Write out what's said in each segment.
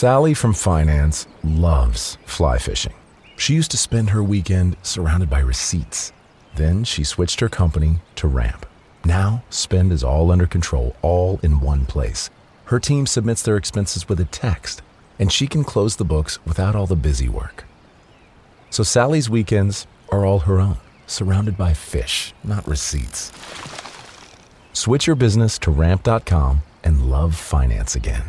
Sally from finance loves fly fishing. She used to spend her weekend surrounded by receipts. Then she switched her company to Ramp. Now, spend is all under control, all in one place. Her team submits their expenses with a text, and she can close the books without all the busy work. So Sally's weekends are all her own, surrounded by fish, not receipts. Switch your business to Ramp.com and love finance again.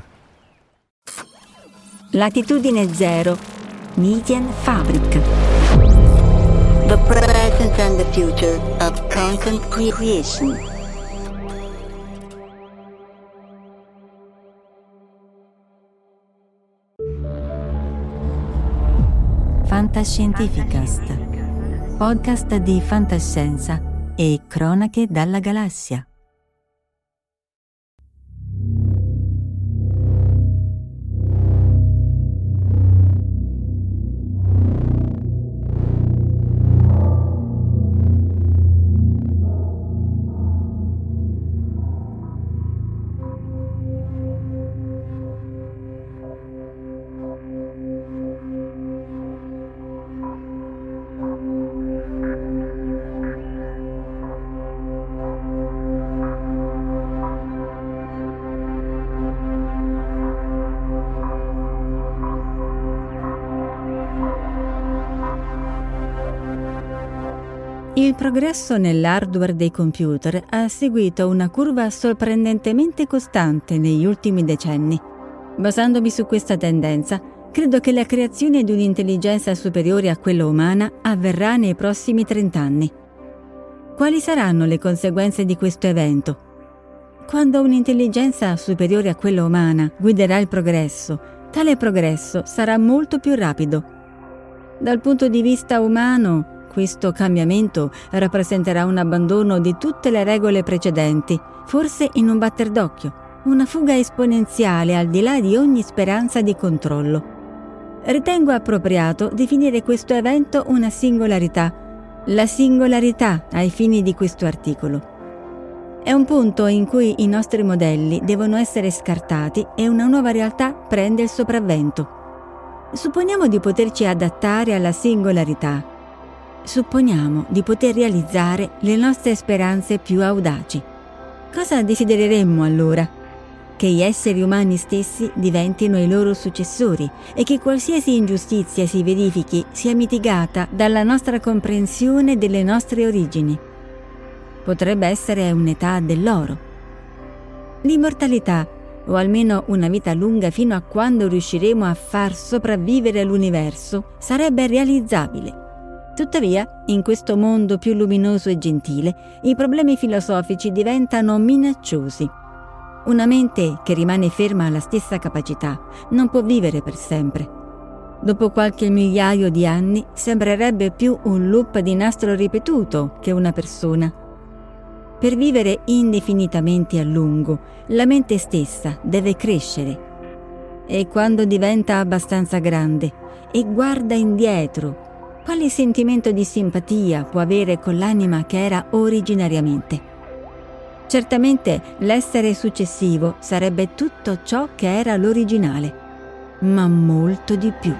Latitudine Zero, Median Fabric. The present and the future of content creation. Fantascientificast, podcast di fantascienza e cronache dalla galassia. Il progresso nell'hardware dei computer ha seguito una curva sorprendentemente costante negli ultimi decenni. Basandomi su questa tendenza, credo che la creazione di un'intelligenza superiore a quella umana avverrà nei prossimi 30 anni. Quali saranno le conseguenze di questo evento? Quando un'intelligenza superiore a quella umana guiderà il progresso, tale progresso sarà molto più rapido. Dal punto di vista umano, questo cambiamento rappresenterà un abbandono di tutte le regole precedenti, forse in un batter d'occhio, una fuga esponenziale al di là di ogni speranza di controllo. Ritengo appropriato definire questo evento una singolarità, la singolarità ai fini di questo articolo. È un punto in cui i nostri modelli devono essere scartati e una nuova realtà prende il sopravvento. Supponiamo di poterci adattare alla singolarità. Supponiamo di poter realizzare le nostre speranze più audaci. Cosa desidereremmo allora? Che gli esseri umani stessi diventino i loro successori e che qualsiasi ingiustizia si verifichi sia mitigata dalla nostra comprensione delle nostre origini. Potrebbe essere un'età dell'oro. L'immortalità, o almeno una vita lunga fino a quando riusciremo a far sopravvivere l'universo, sarebbe realizzabile. Tuttavia, in questo mondo più luminoso e gentile, i problemi filosofici diventano minacciosi. Una mente che rimane ferma alla stessa capacità non può vivere per sempre. Dopo qualche migliaio di anni sembrerebbe più un loop di nastro ripetuto che una persona. Per vivere indefinitamente a lungo, la mente stessa deve crescere. E quando diventa abbastanza grande e guarda indietro, quale sentimento di simpatia può avere con l'anima che era originariamente? Certamente l'essere successivo sarebbe tutto ciò che era l'originale, ma molto di più.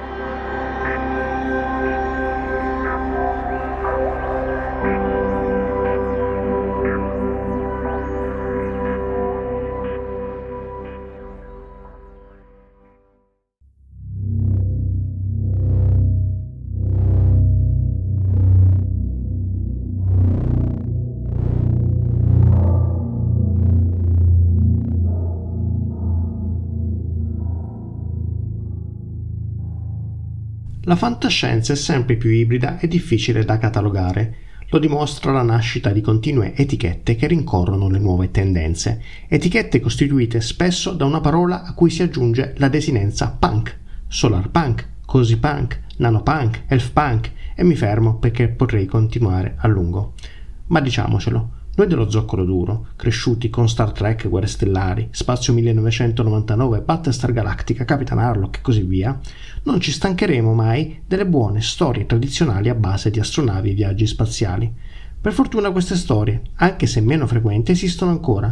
La fantascienza è sempre più ibrida e difficile da catalogare. Lo dimostra la nascita di continue etichette che rincorrono le nuove tendenze. Etichette costituite spesso da una parola a cui si aggiunge la desinenza punk, solar punk, cozy punk, nanopunk, elf punk e mi fermo perché potrei continuare a lungo. Ma diciamocelo, noi dello zoccolo duro, cresciuti con Star Trek, Guerre Stellari, Spazio 1999, Battlestar Galactica, Capitan Harlock e così via, non ci stancheremo mai delle buone storie tradizionali a base di astronavi e viaggi spaziali. Per fortuna queste storie, anche se meno frequenti, esistono ancora.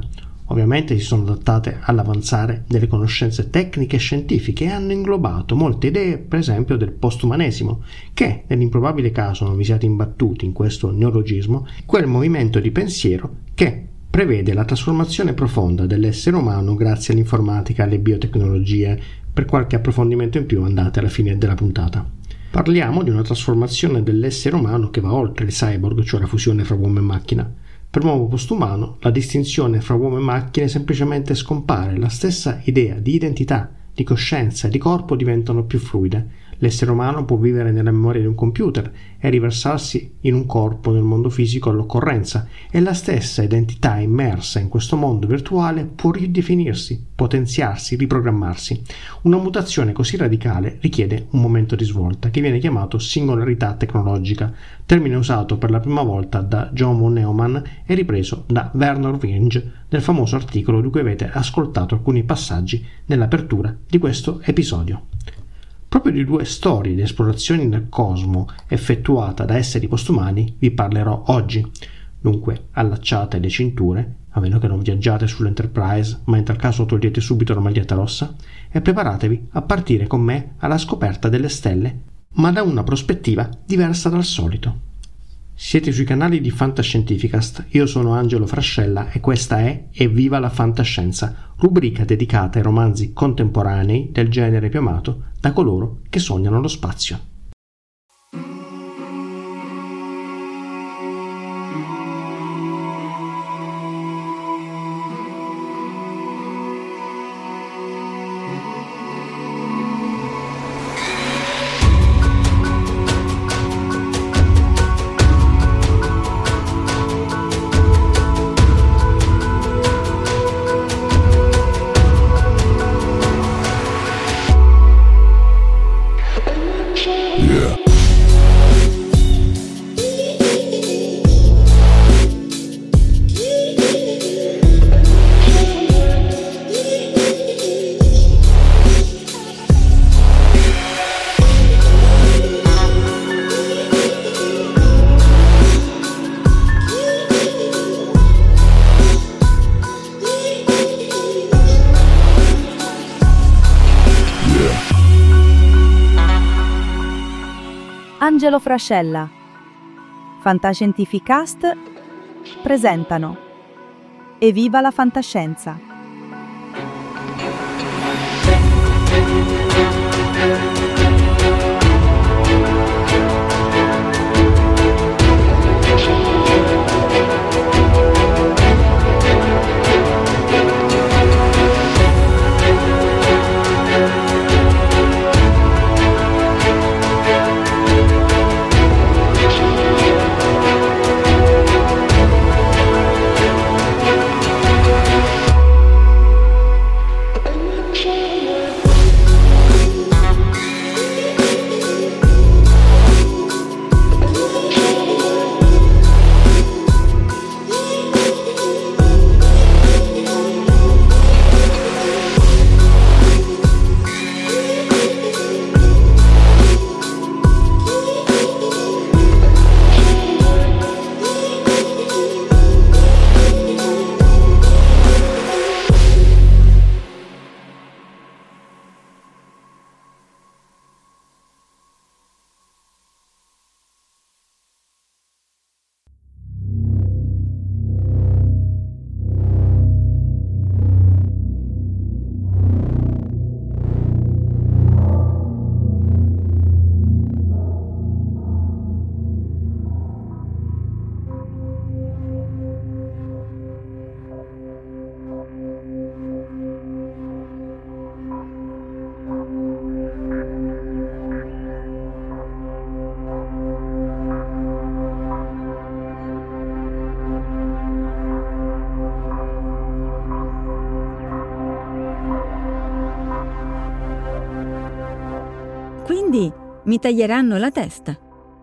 Ovviamente si sono adattate all'avanzare delle conoscenze tecniche e scientifiche e hanno inglobato molte idee, per esempio del postumanesimo, che, nell'improbabile caso non vi siate imbattuti in questo neologismo, è quel movimento di pensiero che prevede la trasformazione profonda dell'essere umano grazie all'informatica e alle biotecnologie. Per qualche approfondimento in più andate alla fine della puntata. Parliamo di una trasformazione dell'essere umano che va oltre il cyborg, cioè la fusione fra uomo e macchina. Per l'uomo postumano, la distinzione fra uomo e macchine semplicemente scompare, la stessa idea di identità, di coscienza e di corpo diventano più fluide. L'essere umano può vivere nella memoria di un computer e riversarsi in un corpo nel mondo fisico all'occorrenza, e la stessa identità immersa in questo mondo virtuale può ridefinirsi, potenziarsi, riprogrammarsi. Una mutazione così radicale richiede un momento di svolta che viene chiamato singolarità tecnologica, termine usato per la prima volta da John von Neumann e ripreso da Vernor Vinge nel famoso articolo di cui avete ascoltato alcuni passaggi nell'apertura di questo episodio. Proprio di due storie di esplorazioni nel cosmo effettuata da esseri postumani vi parlerò oggi. Dunque, allacciate le cinture, a meno che non viaggiate sull'Enterprise, ma in tal caso togliete subito la maglietta rossa, e preparatevi a partire con me alla scoperta delle stelle, ma da una prospettiva diversa dal solito. Siete sui canali di Fantascientificast, io sono Angelo Frascella e questa è Evviva la Fantascienza, rubrica dedicata ai romanzi contemporanei del genere più amato da coloro che sognano lo spazio. Angelo Frascella, Fantascientificast presentano Evviva la Fantascienza. Quindi mi taglieranno la testa.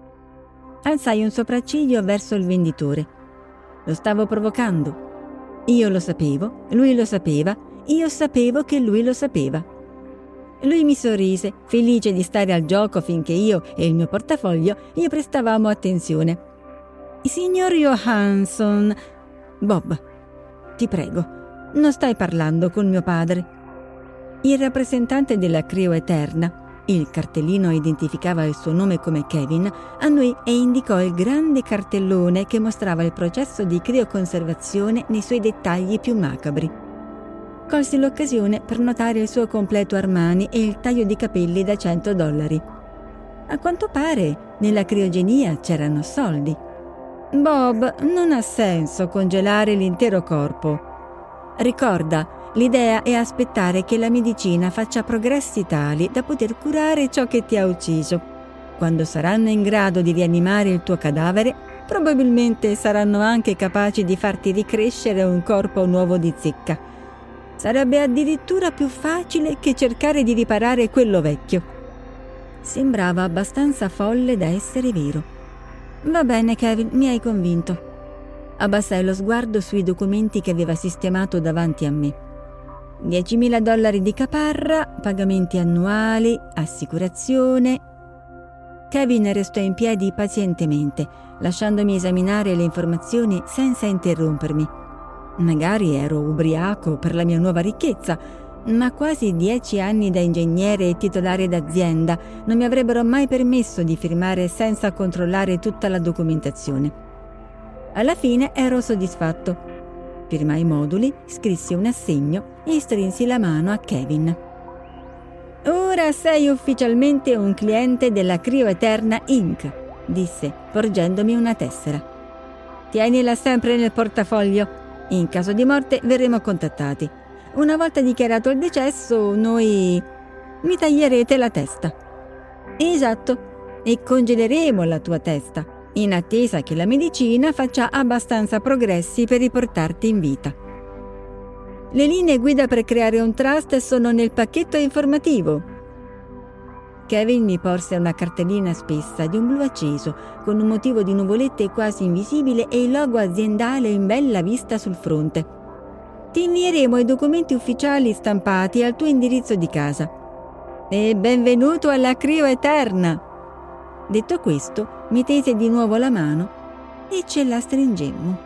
Alzai un sopracciglio verso il venditore. Lo stavo provocando. Io lo sapevo, lui lo sapeva, io sapevo che lui lo sapeva. Lui mi sorrise, felice di stare al gioco finché io e il mio portafoglio gli prestavamo attenzione. Signor Johansson, Bob, ti prego, Non stai parlando con mio padre». Il rappresentante della Crio Eterna, il cartellino identificava il suo nome come Kevin, annui e indicò il grande cartellone che mostrava il processo di crioconservazione nei suoi dettagli più macabri. Colsi l'occasione per notare il suo completo Armani e il taglio di capelli da $100. A quanto pare nella criogenia c'erano soldi. «Bob, non ha senso congelare l'intero corpo. Ricorda, l'idea è aspettare che la medicina faccia progressi tali da poter curare ciò che ti ha ucciso. Quando saranno in grado di rianimare il tuo cadavere, probabilmente saranno anche capaci di farti ricrescere un corpo nuovo di zecca. Sarebbe addirittura più facile che cercare di riparare quello vecchio». Sembrava abbastanza folle da essere vero. «Va bene, Kevin, mi hai convinto». Abbassai lo sguardo sui documenti che aveva sistemato davanti a me. $10.000 di caparra, pagamenti annuali, assicurazione. Kevin restò in piedi pazientemente, lasciandomi esaminare le informazioni senza interrompermi. Magari ero ubriaco per la mia nuova ricchezza, ma quasi 10 anni da ingegnere e titolare d'azienda non mi avrebbero mai permesso di firmare senza controllare tutta la documentazione. Alla fine ero soddisfatto. Firmai i moduli, scrissi un assegno e strinsi la mano a Kevin. «Ora sei ufficialmente un cliente della Crio Eterna Inc», disse, porgendomi una tessera. «Tienila sempre nel portafoglio. In caso di morte verremo contattati. Una volta dichiarato il decesso, mi taglierete la testa». «Esatto, e congeleremo la tua testa, in attesa che la medicina faccia abbastanza progressi per riportarti in vita. Le linee guida per creare un trust sono nel pacchetto informativo». Kevin mi porse una cartellina spessa di un blu acceso, con un motivo di nuvolette quasi invisibile e il logo aziendale in bella vista sul fronte. «Ti invieremo i documenti ufficiali stampati al tuo indirizzo di casa. E benvenuto alla Crio Eterna!» Detto questo, mi tese di nuovo la mano e ce la stringemmo.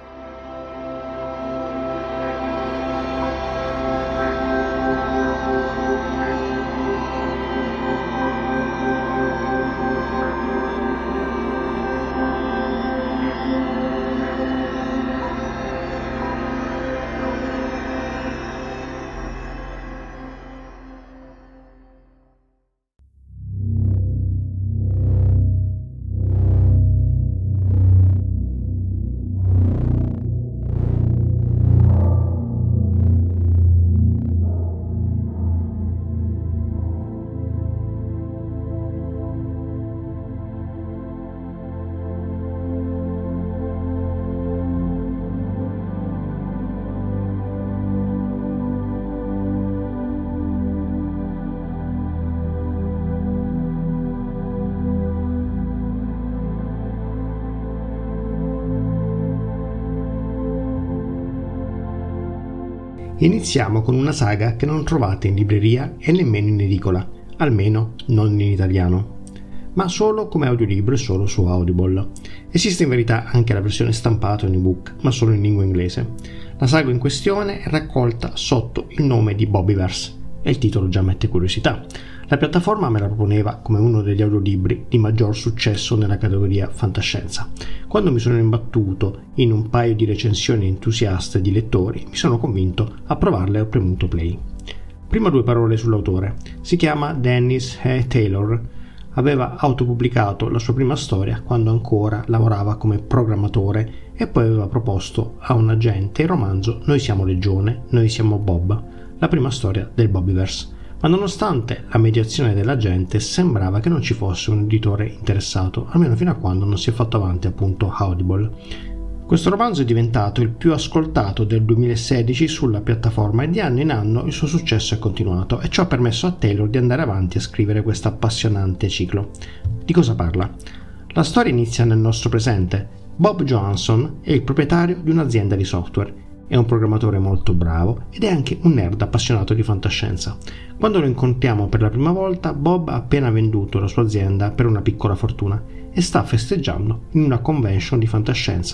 Iniziamo con una saga che non trovate in libreria e nemmeno in edicola, almeno non in italiano, ma solo come audiolibro e solo su Audible. Esiste in verità anche la versione stampata in ebook, ma solo in lingua inglese. La saga in questione è raccolta sotto il nome di Bobbyverse e il titolo già mette curiosità. La piattaforma me la proponeva come uno degli audiolibri di maggior successo nella categoria fantascienza. Quando mi sono imbattuto in un paio di recensioni entusiaste di lettori, mi sono convinto a provarle e ho premuto play. Prima 2 parole sull'autore. Si chiama Dennis E. Taylor. Aveva autopubblicato la sua prima storia quando ancora lavorava come programmatore e poi aveva proposto a un agente il romanzo Noi siamo Legione, noi siamo Bob, la prima storia del Bobbyverse. Ma nonostante la mediazione dell'agente sembrava che non ci fosse un editore interessato, almeno fino a quando non si è fatto avanti appunto Audible. Questo romanzo è diventato il più ascoltato del 2016 sulla piattaforma e di anno in anno il suo successo è continuato e ciò ha permesso a Taylor di andare avanti a scrivere questo appassionante ciclo. Di cosa parla? La storia inizia nel nostro presente. Bob Johansson è il proprietario di un'azienda di software. È un programmatore molto bravo ed è anche un nerd appassionato di fantascienza. Quando lo incontriamo per la prima volta, Bob ha appena venduto la sua azienda per una piccola fortuna e sta festeggiando in una convention di fantascienza.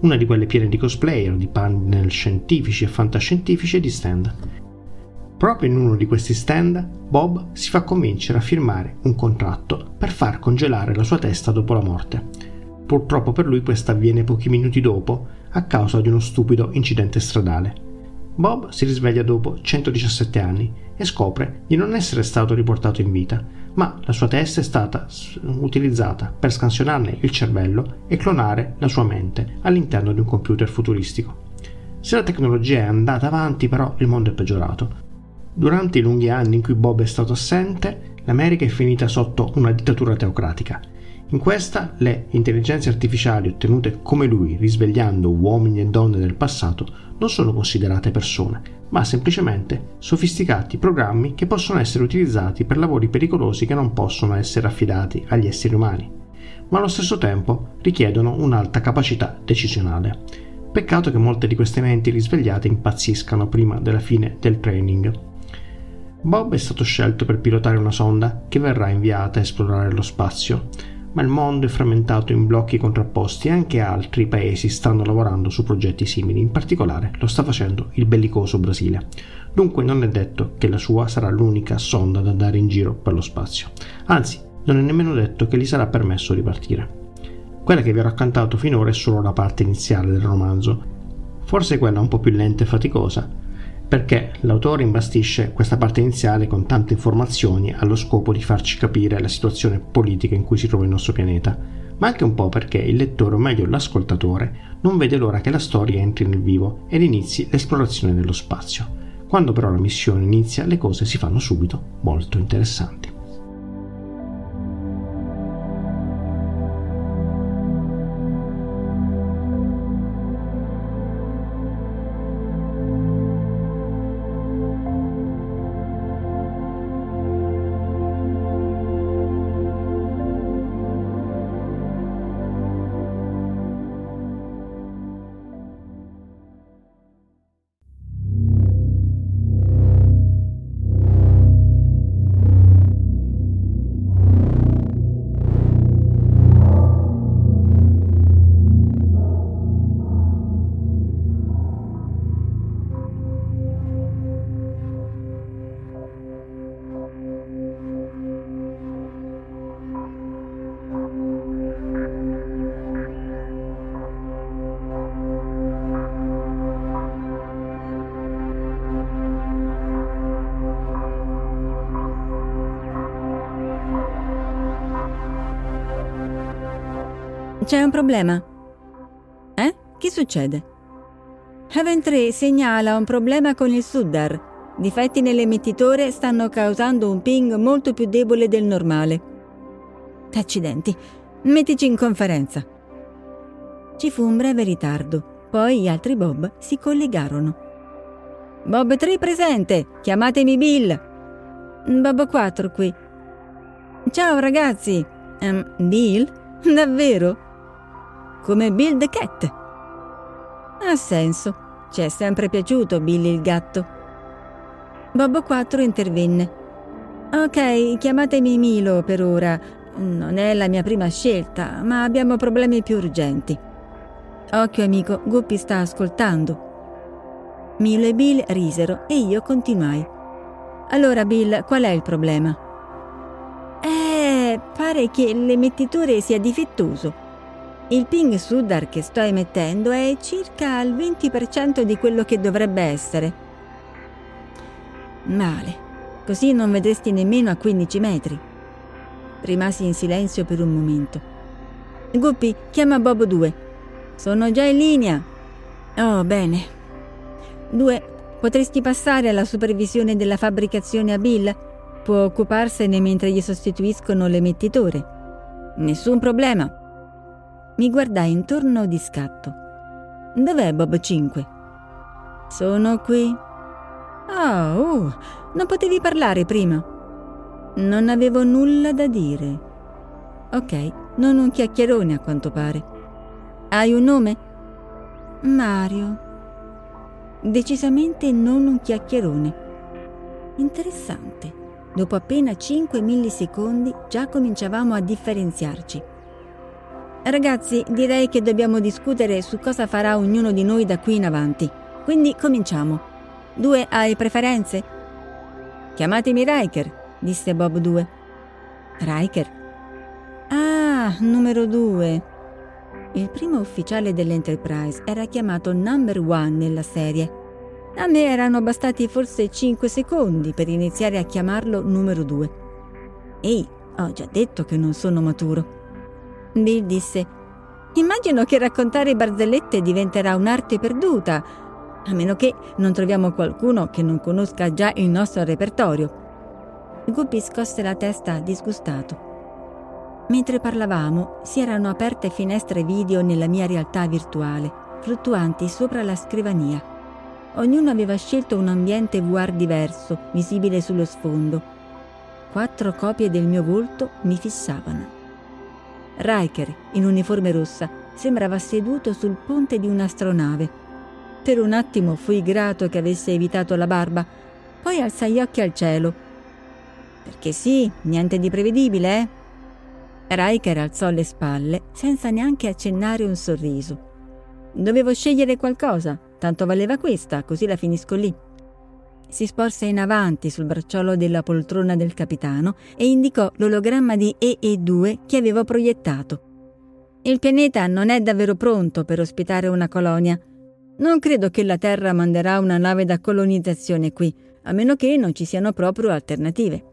una di quelle piene di cosplayer, di panel scientifici e fantascientifici e di stand. Proprio in uno di questi stand, Bob si fa convincere a firmare un contratto per far congelare la sua testa dopo la morte. Purtroppo per lui questo avviene pochi minuti dopo a causa di uno stupido incidente stradale. Bob si risveglia dopo 117 anni e scopre di non essere stato riportato in vita, ma la sua testa è stata utilizzata per scansionarne il cervello e clonare la sua mente all'interno di un computer futuristico. Se la tecnologia è andata avanti, però il mondo è peggiorato. Durante i lunghi anni in cui Bob è stato assente, l'America è finita sotto una dittatura teocratica. In questa, le intelligenze artificiali ottenute come lui, risvegliando uomini e donne del passato, non sono considerate persone, ma semplicemente sofisticati programmi che possono essere utilizzati per lavori pericolosi che non possono essere affidati agli esseri umani, ma allo stesso tempo richiedono un'alta capacità decisionale. Peccato che molte di queste menti risvegliate impazziscano prima della fine del training. Bob è stato scelto per pilotare una sonda che verrà inviata a esplorare lo spazio, ma il mondo è frammentato in blocchi contrapposti e anche altri paesi stanno lavorando su progetti simili, in particolare lo sta facendo il bellicoso Brasile. Dunque non è detto che la sua sarà l'unica sonda da andare in giro per lo spazio, anzi non è nemmeno detto che gli sarà permesso di partire. Quella che vi ho raccontato finora è solo la parte iniziale del romanzo, forse quella un po' più lenta e faticosa, perché l'autore imbastisce questa parte iniziale con tante informazioni allo scopo di farci capire la situazione politica in cui si trova il nostro pianeta, ma anche un po' perché il lettore, o meglio l'ascoltatore, non vede l'ora che la storia entri nel vivo ed inizi l'esplorazione dello spazio. Quando però la missione inizia, le cose si fanno subito molto interessanti. C'è un problema? Che succede? Heaven 3 segnala un problema con il Suddar. Difetti nell'emettitore stanno causando un ping molto più debole del normale. Accidenti, mettici in conferenza. Ci fu un breve ritardo, poi gli altri Bob si collegarono. Bob 3 presente, chiamatemi Bill. Bob 4 qui. Ciao ragazzi. Bill? Davvero? Come Bill the Cat. Ha senso. Ci è sempre piaciuto Billy il gatto. Bob 4 intervenne. Ok, chiamatemi Milo per ora. Non è la mia prima scelta, ma abbiamo problemi più urgenti. Occhio amico, Guppy sta ascoltando. Milo e Bill risero e io continuai. Allora Bill, qual è il problema? Pare che l'emettitore sia difettoso. Il ping Suddar che sto emettendo è circa al 20% di quello che dovrebbe essere. Male, così non vedresti nemmeno a 15 metri. Rimasi in silenzio per un momento. Guppy, chiama Bob 2. Sono già in linea. Oh, bene. 2, potresti passare alla supervisione della fabbricazione a Bill? Può occuparsene mentre gli sostituiscono l'emettitore. Nessun problema. Mi guardai intorno di scatto. Dov'è Bob 5? Sono qui. Non potevi parlare prima. Non avevo nulla da dire. Ok, non un chiacchierone a quanto pare. Hai un nome? Mario. Decisamente non un chiacchierone. Interessante. Dopo appena 5 millisecondi già cominciavamo a differenziarci. Ragazzi, direi che dobbiamo discutere su cosa farà ognuno di noi da qui in avanti. Quindi cominciamo. 2, hai preferenze? Chiamatemi Riker, disse Bob 2. Riker? Ah, numero 2. Il primo ufficiale dell'Enterprise era chiamato Number 1 nella serie. A me erano bastati forse 5 secondi per iniziare a chiamarlo numero 2. Ehi, ho già detto che non sono maturo. Bill disse: immagino che raccontare barzellette diventerà un'arte perduta, a meno che non troviamo qualcuno che non conosca già il nostro repertorio. Guppy scosse la testa disgustato. Mentre parlavamo, si erano aperte finestre video nella mia realtà virtuale, fluttuanti sopra la scrivania. Ognuno aveva scelto un ambiente VR diverso, visibile sullo sfondo. 4 copie del mio volto mi fissavano. Riker, in uniforme rossa, sembrava seduto sul ponte di un'astronave. Per un attimo fui grato che avesse evitato la barba, poi alzai gli occhi al cielo. Perché sì, niente di prevedibile, eh? Riker alzò le spalle senza neanche accennare un sorriso. Dovevo scegliere qualcosa, tanto valeva questa, così la finisco lì. Si sporse in avanti sul bracciolo della poltrona del capitano e indicò l'ologramma di EE2 che avevo proiettato. Il pianeta non è davvero pronto per ospitare una colonia. Non credo che la Terra manderà una nave da colonizzazione qui, a meno che non ci siano proprio alternative.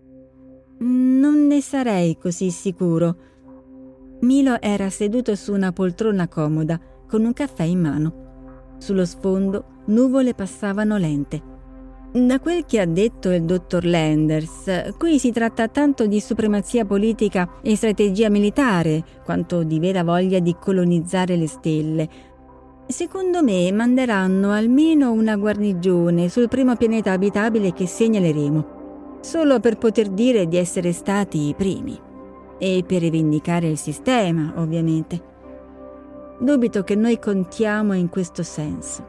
Non ne sarei così sicuro. Milo era seduto su una poltrona comoda, con un caffè in mano. Sullo sfondo nuvole passavano lente. Da quel che ha detto il dottor Landers, qui si tratta tanto di supremazia politica e strategia militare, quanto di vera voglia di colonizzare le stelle. Secondo me manderanno almeno una guarnigione sul primo pianeta abitabile che segnaleremo, solo per poter dire di essere stati i primi. E per rivendicare il sistema, ovviamente. Dubito che noi contiamo in questo senso.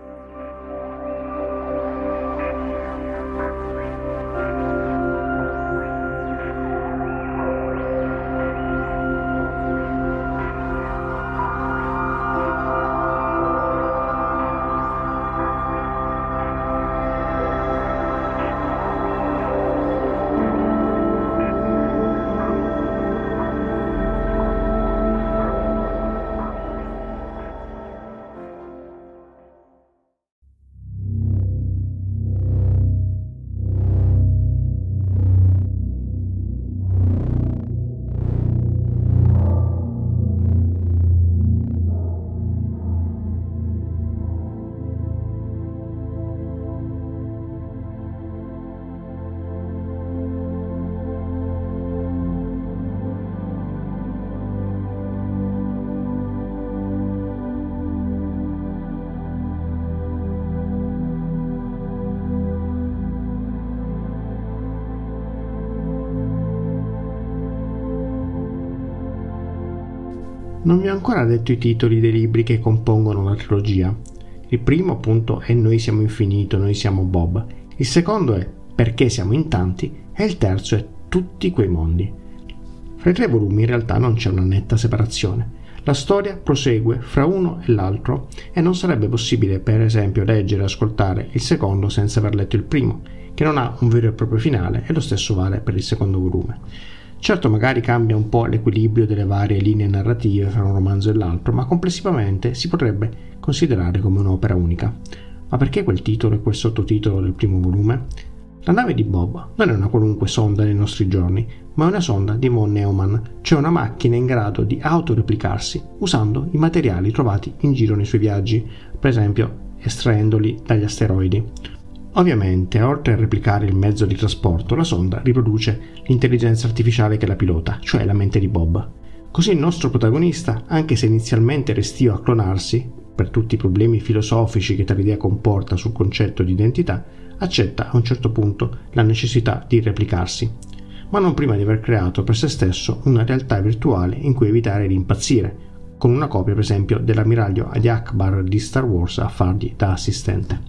Non vi ho ancora detto i titoli dei libri che compongono la trilogia. Il primo, appunto, è Noi siamo infinito, noi siamo Bob. Il secondo è Perché siamo in tanti e il terzo è Tutti quei mondi. Fra i 3 volumi in realtà non c'è una netta separazione. La storia prosegue fra uno e l'altro e non sarebbe possibile, per esempio, leggere e ascoltare il secondo senza aver letto il primo, che non ha un vero e proprio finale, e lo stesso vale per il secondo volume. Certo, magari cambia un po' l'equilibrio delle varie linee narrative fra un romanzo e l'altro, ma complessivamente si potrebbe considerare come un'opera unica. Ma perché quel titolo e quel sottotitolo del primo volume? La nave di Bob non è una qualunque sonda nei nostri giorni, ma è una sonda di von Neumann, cioè una macchina in grado di autoreplicarsi usando i materiali trovati in giro nei suoi viaggi, per esempio estraendoli dagli asteroidi. Ovviamente, oltre a replicare il mezzo di trasporto, la sonda riproduce l'intelligenza artificiale che la pilota, cioè la mente di Bob. Così il nostro protagonista, anche se inizialmente restio a clonarsi, per tutti i problemi filosofici che tale idea comporta sul concetto di identità, accetta a un certo punto la necessità di replicarsi, ma non prima di aver creato per se stesso una realtà virtuale in cui evitare di impazzire, con una copia per esempio dell'ammiraglio Adi Akbar di Star Wars a fargli da assistente.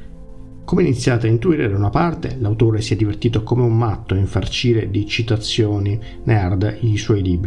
Come iniziate a intuire da una parte, l'autore si è divertito come un matto a infarcire di citazioni nerd i suoi libri,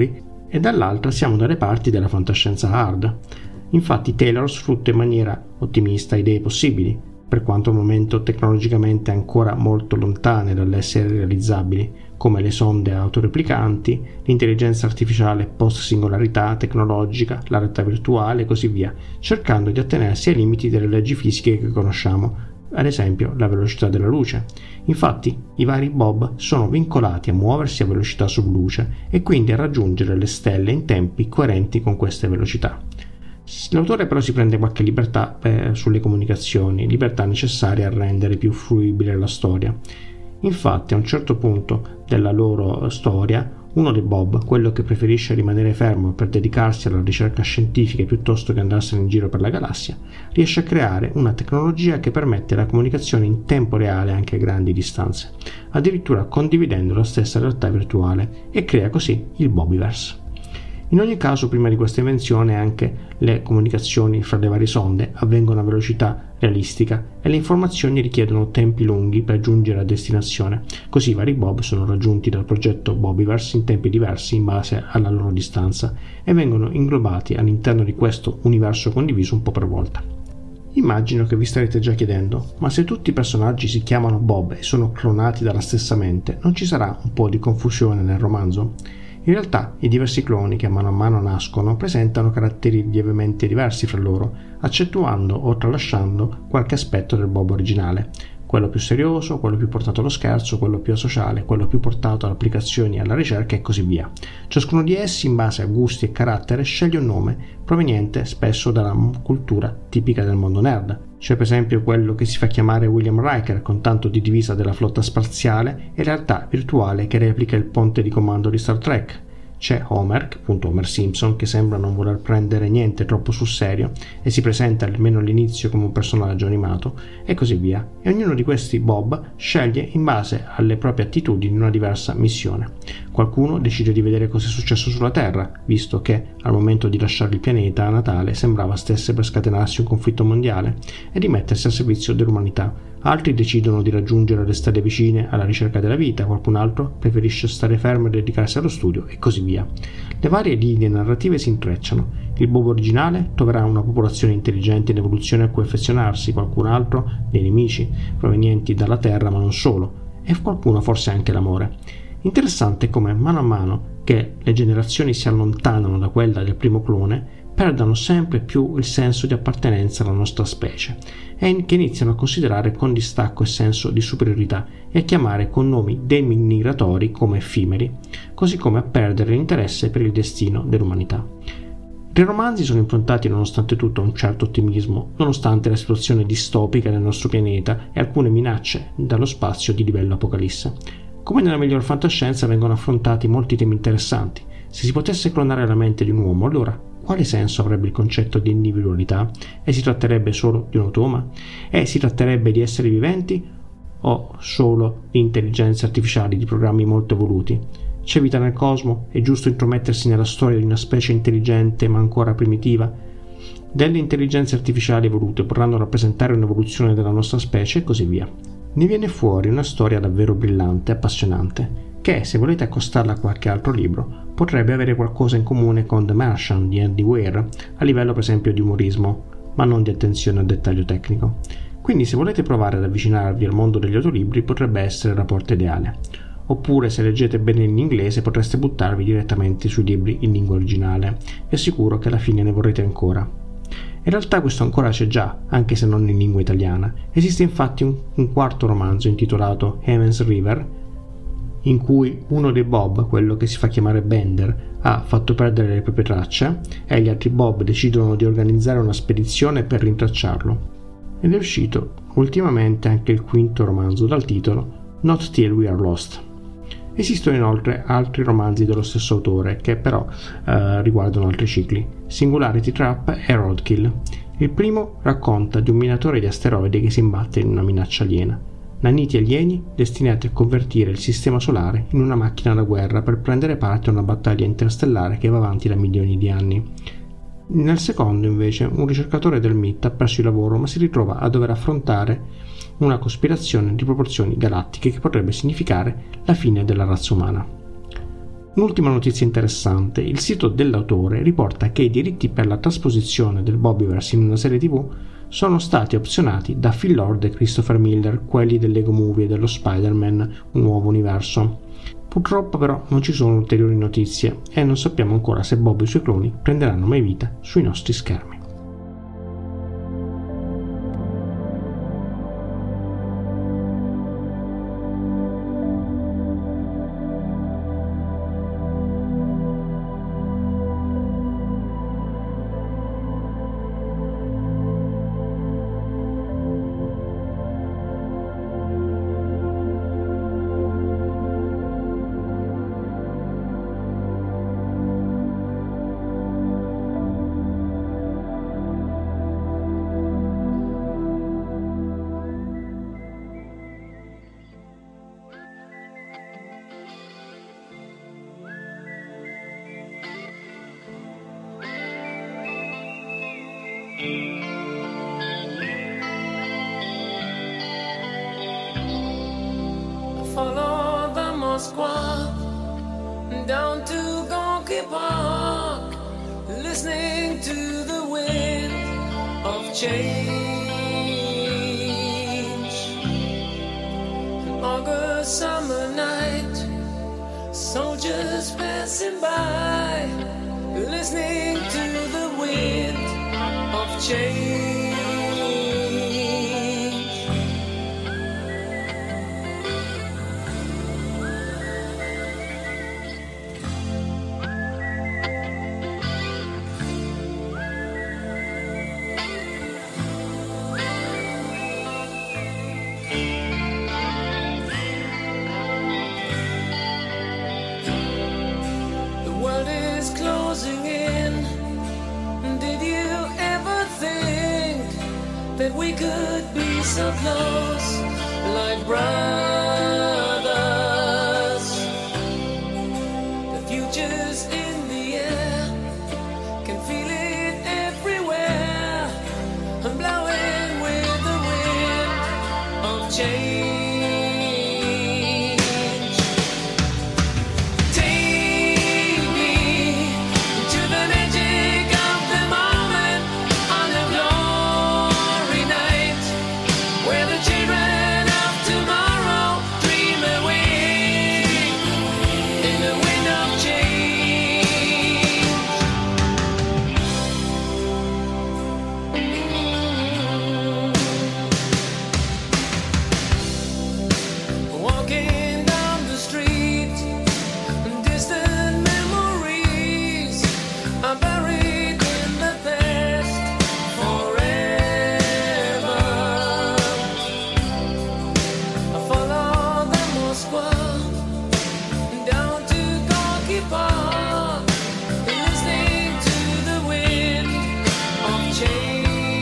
e dall'altra siamo dalle parti della fantascienza hard. Infatti Taylor sfrutta in maniera ottimista idee possibili, per quanto al momento tecnologicamente ancora molto lontane dall'essere realizzabili, come le sonde autoreplicanti, l'intelligenza artificiale post-singolarità tecnologica, la realtà virtuale e così via, cercando di attenersi ai limiti delle leggi fisiche che conosciamo, ad esempio la velocità della luce. Infatti i vari Bob sono vincolati a muoversi a velocità subluce e quindi a raggiungere le stelle in tempi coerenti con queste velocità. L'autore però si prende qualche libertà sulle comunicazioni, libertà necessarie a rendere più fruibile la storia. Infatti a un certo punto della loro storia uno dei Bob, quello che preferisce rimanere fermo per dedicarsi alla ricerca scientifica piuttosto che andarsene in giro per la galassia, riesce a creare una tecnologia che permette la comunicazione in tempo reale anche a grandi distanze, addirittura condividendo la stessa realtà virtuale, e crea così il Bobiverse. In ogni caso, prima di questa invenzione anche le comunicazioni fra le varie sonde avvengono a velocità realistica e le informazioni richiedono tempi lunghi per giungere a destinazione. Così i vari Bob sono raggiunti dal progetto Bobiverse in tempi diversi in base alla loro distanza e vengono inglobati all'interno di questo universo condiviso un po' per volta. Immagino che vi starete già chiedendo, ma se tutti i personaggi si chiamano Bob e sono clonati dalla stessa mente, non ci sarà un po' di confusione nel romanzo? In realtà i diversi cloni che mano a mano nascono presentano caratteri lievemente diversi fra loro, accentuando o tralasciando qualche aspetto del Bob originale, quello più serioso, quello più portato allo scherzo, quello più asociale, quello più portato ad applicazioni e alla ricerca e così via. Ciascuno di essi, in base a gusti e carattere, sceglie un nome proveniente spesso dalla cultura tipica del mondo nerd. C'è per esempio quello che si fa chiamare William Riker, con tanto di divisa della flotta spaziale e realtà virtuale che replica il ponte di comando di Star Trek. C'è Homer, appunto Homer Simpson, che sembra non voler prendere niente troppo sul serio e si presenta almeno all'inizio come un personaggio animato, e così via. E ognuno di questi Bob sceglie in base alle proprie attitudini una diversa missione. Qualcuno decide di vedere cosa è successo sulla Terra, visto che al momento di lasciare il pianeta a Natale sembrava stesse per scatenarsi un conflitto mondiale, e di mettersi al servizio dell'umanità. Altri decidono di raggiungere le stelle vicine alla ricerca della vita, qualcun altro preferisce stare fermo e dedicarsi allo studio, e così via. Le varie linee narrative si intrecciano. Il Bob originale troverà una popolazione intelligente in evoluzione a cui affezionarsi, qualcun altro dei nemici provenienti dalla Terra, ma non solo, e qualcuno forse anche l'amore. Interessante come mano a mano che le generazioni si allontanano da quella del primo clone, perdano sempre più il senso di appartenenza alla nostra specie e che iniziano a considerare con distacco e senso di superiorità e a chiamare con nomi denigratori come effimeri, così come a perdere l'interesse per il destino dell'umanità. I tre romanzi sono improntati nonostante tutto a un certo ottimismo, nonostante la situazione distopica del nostro pianeta e alcune minacce dallo spazio di livello apocalisse. Come nella miglior fantascienza vengono affrontati molti temi interessanti. Se si potesse clonare la mente di un uomo, allora quale senso avrebbe il concetto di individualità? E si tratterebbe solo di un automa? E si tratterebbe di esseri viventi o solo di intelligenze artificiali, di programmi molto evoluti? C'è vita nel cosmo? È giusto intromettersi nella storia di una specie intelligente ma ancora primitiva? Delle intelligenze artificiali evolute potranno rappresentare un'evoluzione della nostra specie e così via. Ne viene fuori una storia davvero brillante e appassionante, che, se volete accostarla a qualche altro libro, potrebbe avere qualcosa in comune con The Martian di Andy Weir, a livello per esempio di umorismo, ma non di attenzione al dettaglio tecnico. Quindi se volete provare ad avvicinarvi al mondo degli autolibri potrebbe essere la porta ideale. Oppure se leggete bene in inglese potreste buttarvi direttamente sui libri in lingua originale. Vi assicuro che alla fine ne vorrete ancora. In realtà questo ancora c'è già, anche se non in lingua italiana. Esiste infatti un quarto romanzo intitolato Heaven's River, in cui uno dei Bob, quello che si fa chiamare Bender, ha fatto perdere le proprie tracce e gli altri Bob decidono di organizzare una spedizione per rintracciarlo. Ed è uscito ultimamente anche il quinto romanzo dal titolo Not Till We Are Lost. Esistono inoltre altri romanzi dello stesso autore che però riguardano altri cicli, Singularity Trap e Roadkill. Il primo racconta di un minatore di asteroidi che si imbatte in una minaccia aliena. Nanniti alieni destinati a convertire il sistema solare in una macchina da guerra per prendere parte a una battaglia interstellare che va avanti da milioni di anni. Nel secondo, invece, un ricercatore del MIT ha perso il lavoro ma si ritrova a dover affrontare una cospirazione di proporzioni galattiche che potrebbe significare la fine della razza umana. Un'ultima notizia interessante: il sito dell'autore riporta che i diritti per la trasposizione del Bobbyverse in una serie TV sono stati opzionati da Phil Lord e Christopher Miller, quelli del Lego Movie e dello Spider-Man Un Nuovo Universo. Purtroppo però non ci sono ulteriori notizie e non sappiamo ancora se Bob e i suoi cloni prenderanno mai vita sui nostri schermi. Follow the Moskva down to Gorky Park, listening to the wind of change. An August summer night, soldiers passing by, listening to the wind of change. That we could be so close, like brothers. The future's in the air, can feel it everywhere. I'm blowing with the wind of change. Take me to the magic of the moment on a glory night, where the children of tomorrow dream away in the wind of change. Walking down the street, distant memories are buried in the past forever. I follow the Moskva down to Gorky Park, listening to the wind of change.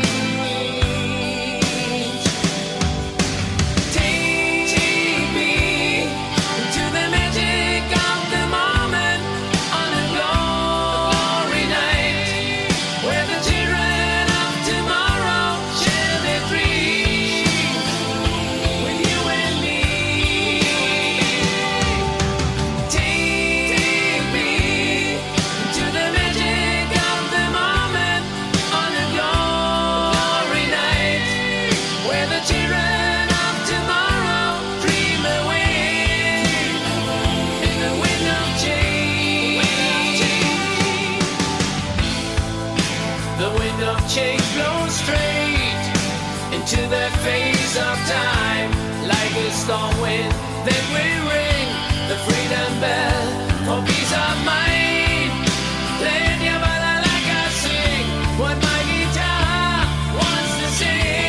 Take me to the magic of the moment on a glory night, where the children of tomorrow share their dreams with you and me. Take me to the magic of the moment on a glory night, where the children of tomorrow dream away in the wind of change. The wind of change blows straight into the face of time, like a storm wind. Then we ring the freedom bell for peace of mind. Let your balalaika sing what my guitar wants to sing.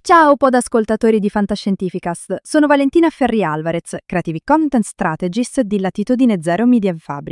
Ciao podascoltatori di Fantascientificast, sono Valentina Ferri Alvarez, Creative Content Strategist di Latitudine Zero Media Fabric.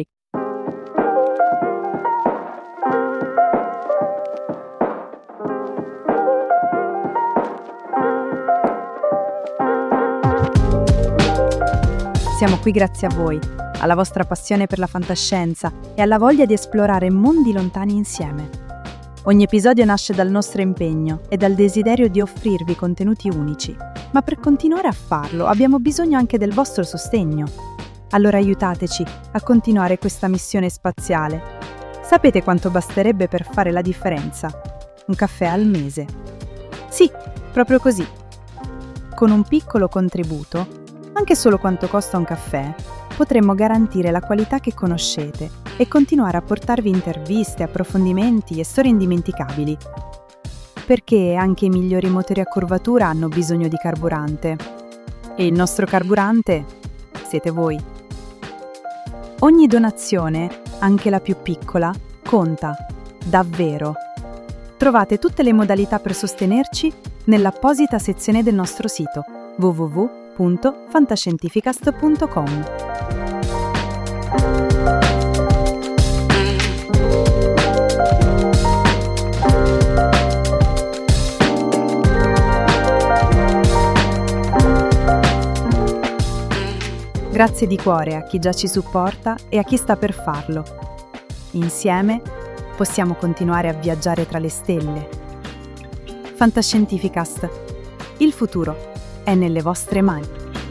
Siamo qui grazie a voi, alla vostra passione per la fantascienza e alla voglia di esplorare mondi lontani insieme. Ogni episodio nasce dal nostro impegno e dal desiderio di offrirvi contenuti unici, ma per continuare a farlo abbiamo bisogno anche del vostro sostegno. Allora aiutateci a continuare questa missione spaziale. Sapete quanto basterebbe per fare la differenza? Un caffè al mese. Sì, proprio così. Con un piccolo contributo, anche solo quanto costa un caffè, potremmo garantire la qualità che conoscete e continuare a portarvi interviste, approfondimenti e storie indimenticabili. Perché anche i migliori motori a curvatura hanno bisogno di carburante. E il nostro carburante siete voi. Ogni donazione, anche la più piccola, conta, davvero. Trovate tutte le modalità per sostenerci nell'apposita sezione del nostro sito www.fantascientificast.com. Grazie di cuore a chi già ci supporta e a chi sta per farlo. Insieme possiamo continuare a viaggiare tra le stelle. Fantascientificast. Il futuro è nelle vostre mani.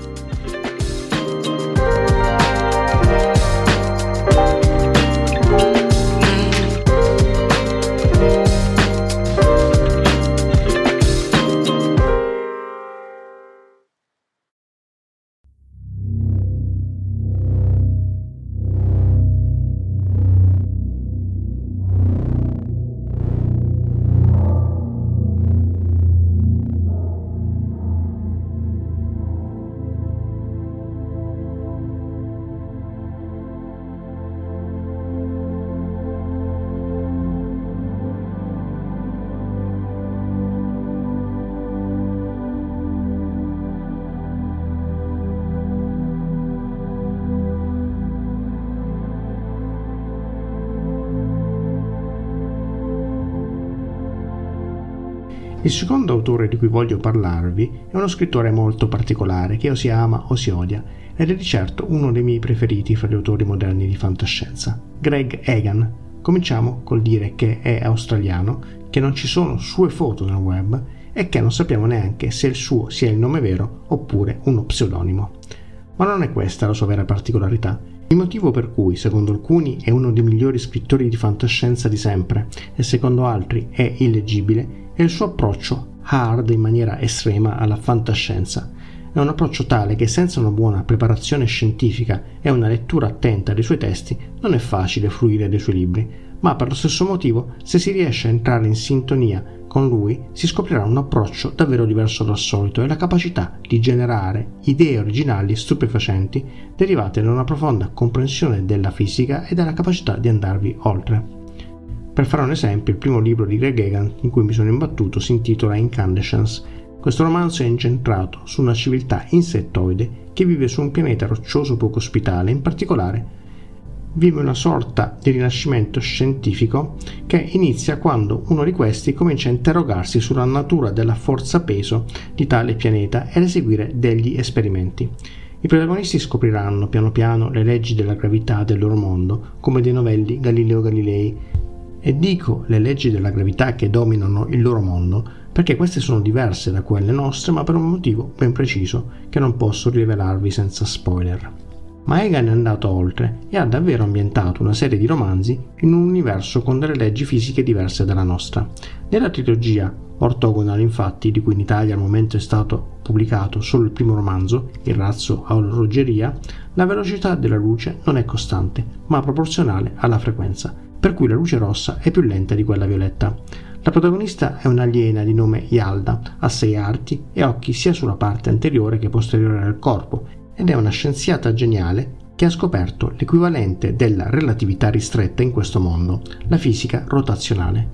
Il secondo autore di cui voglio parlarvi è uno scrittore molto particolare che o si ama o si odia ed è di certo uno dei miei preferiti fra gli autori moderni di fantascienza, Greg Egan. Cominciamo col dire che è australiano, che non ci sono sue foto nel web e che non sappiamo neanche se il suo sia il nome vero oppure uno pseudonimo. Ma non è questa la sua vera particolarità. Il motivo per cui, secondo alcuni, è uno dei migliori scrittori di fantascienza di sempre e secondo altri è illeggibile è il suo approccio hard in maniera estrema alla fantascienza. È un approccio tale che senza una buona preparazione scientifica e una lettura attenta dei suoi testi non è facile fruire dei suoi libri, ma per lo stesso motivo, se si riesce a entrare in sintonia con lui, si scoprirà un approccio davvero diverso dal solito e la capacità di generare idee originali e stupefacenti derivate da una profonda comprensione della fisica e dalla capacità di andarvi oltre. Per fare un esempio, il primo libro di Greg Egan in cui mi sono imbattuto si intitola Incandescence. Questo romanzo è incentrato su una civiltà insettoide che vive su un pianeta roccioso poco ospitale, in particolare vive una sorta di rinascimento scientifico che inizia quando uno di questi comincia a interrogarsi sulla natura della forza peso di tale pianeta ed eseguire degli esperimenti. I protagonisti scopriranno piano piano le leggi della gravità del loro mondo, come dei novelli Galileo Galilei. E dico le leggi della gravità che dominano il loro mondo perché queste sono diverse da quelle nostre, ma per un motivo ben preciso che non posso rivelarvi senza spoiler. Ma Egan è andato oltre e ha davvero ambientato una serie di romanzi in un universo con delle leggi fisiche diverse dalla nostra. Nella trilogia Orthogonal, infatti, di cui in Italia al momento è stato pubblicato solo il primo romanzo, Il razzo a orologeria, la velocità della luce non è costante, ma proporzionale alla frequenza, per cui la luce rossa è più lenta di quella violetta. La protagonista è un'aliena di nome Yalda, ha 6 arti e occhi sia sulla parte anteriore che posteriore del corpo, ed è una scienziata geniale che ha scoperto l'equivalente della relatività ristretta in questo mondo, la fisica rotazionale.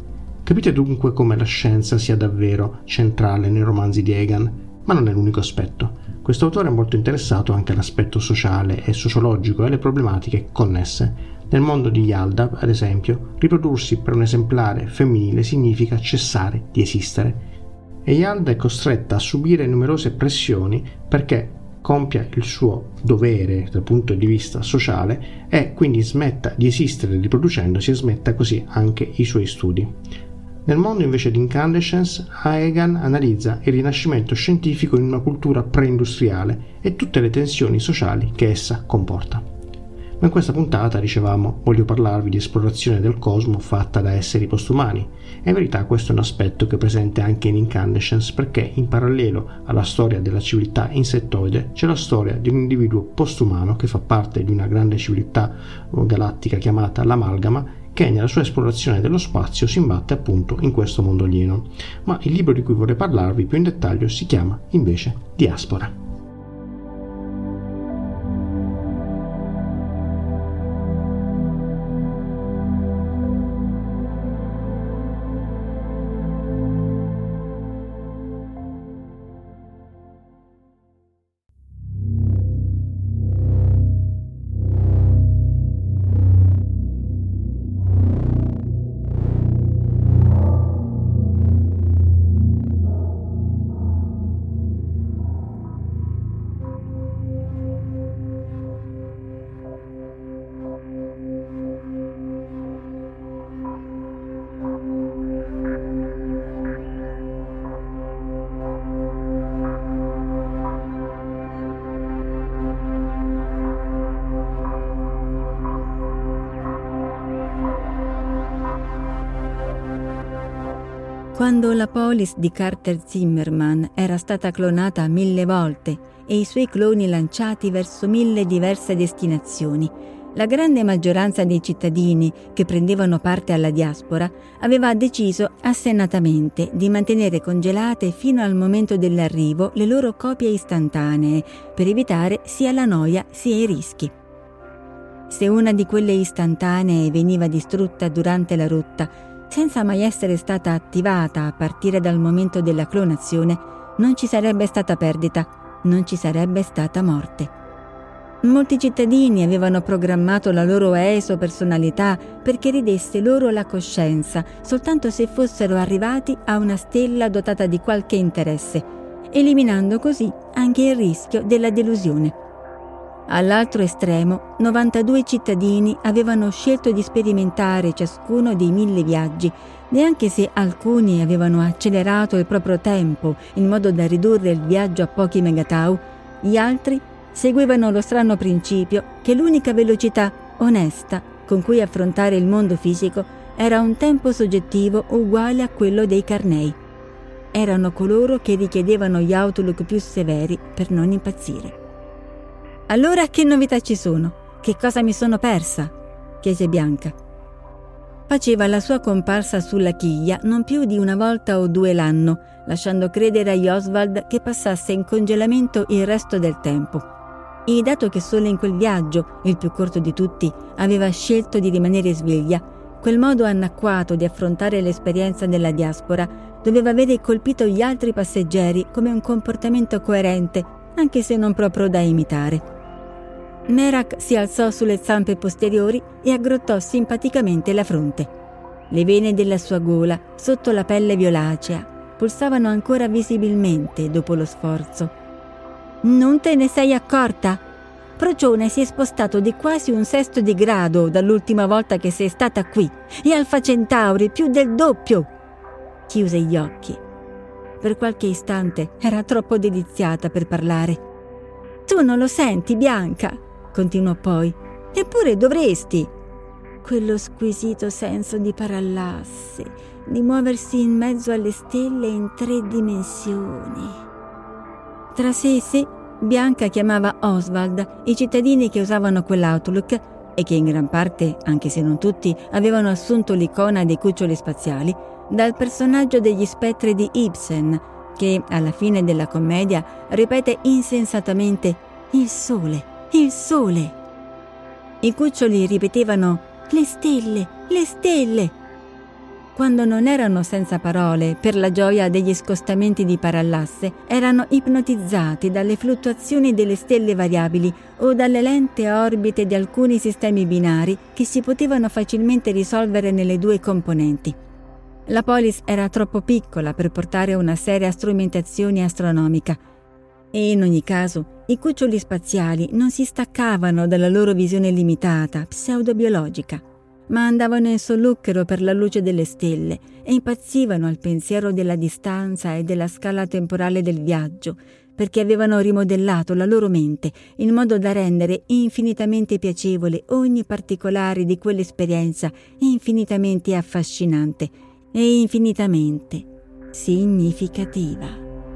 Capite dunque come la scienza sia davvero centrale nei romanzi di Egan, ma non è l'unico aspetto. Questo autore è molto interessato anche all'aspetto sociale e sociologico e alle problematiche connesse. Nel mondo di Hjalda, ad esempio, riprodursi per un esemplare femminile significa cessare di esistere. E Hjalda è costretta a subire numerose pressioni perché compia il suo dovere dal punto di vista sociale e quindi smetta di esistere riproducendosi e smetta così anche i suoi studi. Nel mondo invece di Incandescence, Egan analizza il rinascimento scientifico in una cultura pre-industriale e tutte le tensioni sociali che essa comporta. Ma in questa puntata, dicevamo, voglio parlarvi di esplorazione del cosmo fatta da esseri postumani. E in verità questo è un aspetto che è presente anche in Incandescence, perché in parallelo alla storia della civiltà insettoide c'è la storia di un individuo postumano che fa parte di una grande civiltà galattica chiamata l'Amalgama, che nella sua esplorazione dello spazio si imbatte appunto in questo mondo alieno. Ma il libro di cui vorrei parlarvi più in dettaglio si chiama invece Diaspora. Quando la polis di Carter Zimmerman era stata clonata 1000 volte e i suoi cloni lanciati verso 1000 diverse destinazioni, la grande maggioranza dei cittadini che prendevano parte alla diaspora aveva deciso assennatamente di mantenere congelate fino al momento dell'arrivo le loro copie istantanee per evitare sia la noia sia i rischi. Se una di quelle istantanee veniva distrutta durante la rotta, senza mai essere stata attivata a partire dal momento della clonazione, non ci sarebbe stata perdita, non ci sarebbe stata morte. Molti cittadini avevano programmato la loro esopersonalità perché ridesse loro la coscienza soltanto se fossero arrivati a una stella dotata di qualche interesse, eliminando così anche il rischio della delusione. All'altro estremo, 92 cittadini avevano scelto di sperimentare ciascuno dei 1000 viaggi, neanche se alcuni avevano accelerato il proprio tempo in modo da ridurre il viaggio a pochi megatau, gli altri seguivano lo strano principio che l'unica velocità onesta con cui affrontare il mondo fisico era un tempo soggettivo uguale a quello dei carnei. Erano coloro che richiedevano gli outlook più severi per non impazzire. «Allora che novità ci sono? Che cosa mi sono persa?» chiese Bianca. Faceva la sua comparsa sulla chiglia non più di una volta o due l'anno, lasciando credere agli Oswald che passasse in congelamento il resto del tempo. E dato che solo in quel viaggio, il più corto di tutti, aveva scelto di rimanere sveglia, quel modo anacquato di affrontare l'esperienza della diaspora doveva avere colpito gli altri passeggeri come un comportamento coerente, anche se non proprio da imitare. Merak si alzò sulle zampe posteriori e aggrottò simpaticamente la fronte. Le vene della sua gola, sotto la pelle violacea, pulsavano ancora visibilmente dopo lo sforzo. «Non te ne sei accorta? Procione si è spostato di quasi 1/6 di grado dall'ultima volta che sei stata qui, e Alfa Centauri più del doppio!» Chiuse gli occhi. Per qualche istante era troppo deliziata per parlare. «Tu non lo senti, Bianca?» continuò poi. «Eppure dovresti!» Quello squisito senso di parallassi, di muoversi in mezzo alle stelle in 3 dimensioni. Tra sé e sé, Bianca chiamava Oswald i cittadini che usavano quell'outlook e che in gran parte, anche se non tutti, avevano assunto l'icona dei cuccioli spaziali dal personaggio degli spettri di Ibsen, che alla fine della commedia ripete insensatamente «Il sole, il sole». I cuccioli ripetevano «Le stelle, le stelle». quando non erano senza parole per la gioia degli scostamenti di parallasse, erano ipnotizzati dalle fluttuazioni delle stelle variabili o dalle lente orbite di alcuni sistemi binari che si potevano facilmente risolvere nelle due componenti. La polis era troppo piccola per portare una seria strumentazione astronomica e in ogni caso i cuccioli spaziali non si staccavano dalla loro visione limitata, pseudobiologica, ma andavano in solluchero per la luce delle stelle e impazzivano al pensiero della distanza e della scala temporale del viaggio, perché avevano rimodellato la loro mente in modo da rendere infinitamente piacevole ogni particolare di quell'esperienza infinitamente affascinante e infinitamente significativa.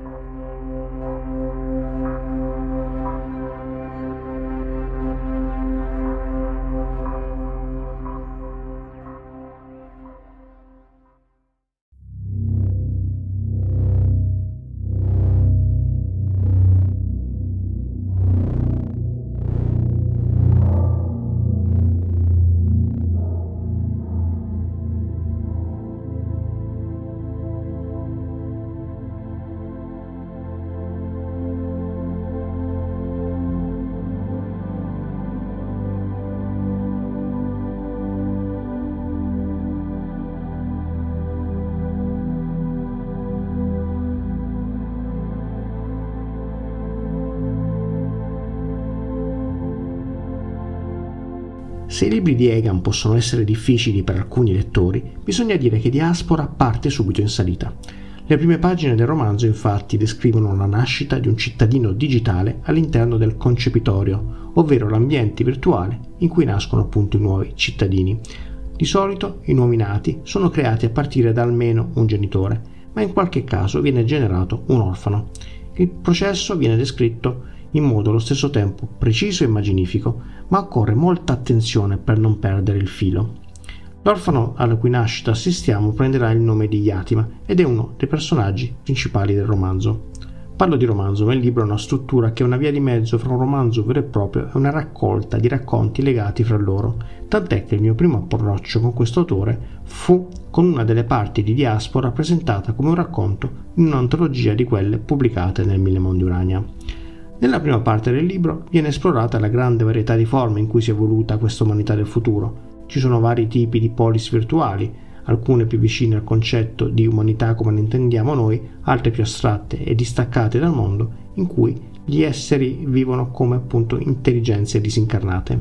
Se i libri di Egan possono essere difficili per alcuni lettori, bisogna dire che Diaspora parte subito in salita. Le prime pagine del romanzo infatti descrivono la nascita di un cittadino digitale all'interno del concepitorio, ovvero l'ambiente virtuale in cui nascono appunto i nuovi cittadini. Di solito i nuovi nati sono creati a partire da almeno un genitore, ma in qualche caso viene generato un orfano. Il processo viene descritto in modo allo stesso tempo preciso e immaginifico, ma occorre molta attenzione per non perdere il filo. L'orfano alla cui nascita assistiamo prenderà il nome di Yatima ed è uno dei personaggi principali del romanzo. Parlo di romanzo, ma il libro ha una struttura che è una via di mezzo fra un romanzo vero e proprio e una raccolta di racconti legati fra loro, tant'è che il mio primo approccio con questo autore fu con una delle parti di Diaspora presentata come un racconto in un'antologia di quelle pubblicate nel Mille Mondi Urania. Nella prima parte del libro viene esplorata la grande varietà di forme in cui si è evoluta questa umanità del futuro. Ci sono vari tipi di polis virtuali, alcune più vicine al concetto di umanità come ne intendiamo noi, altre più astratte e distaccate dal mondo, in cui gli esseri vivono come appunto intelligenze disincarnate.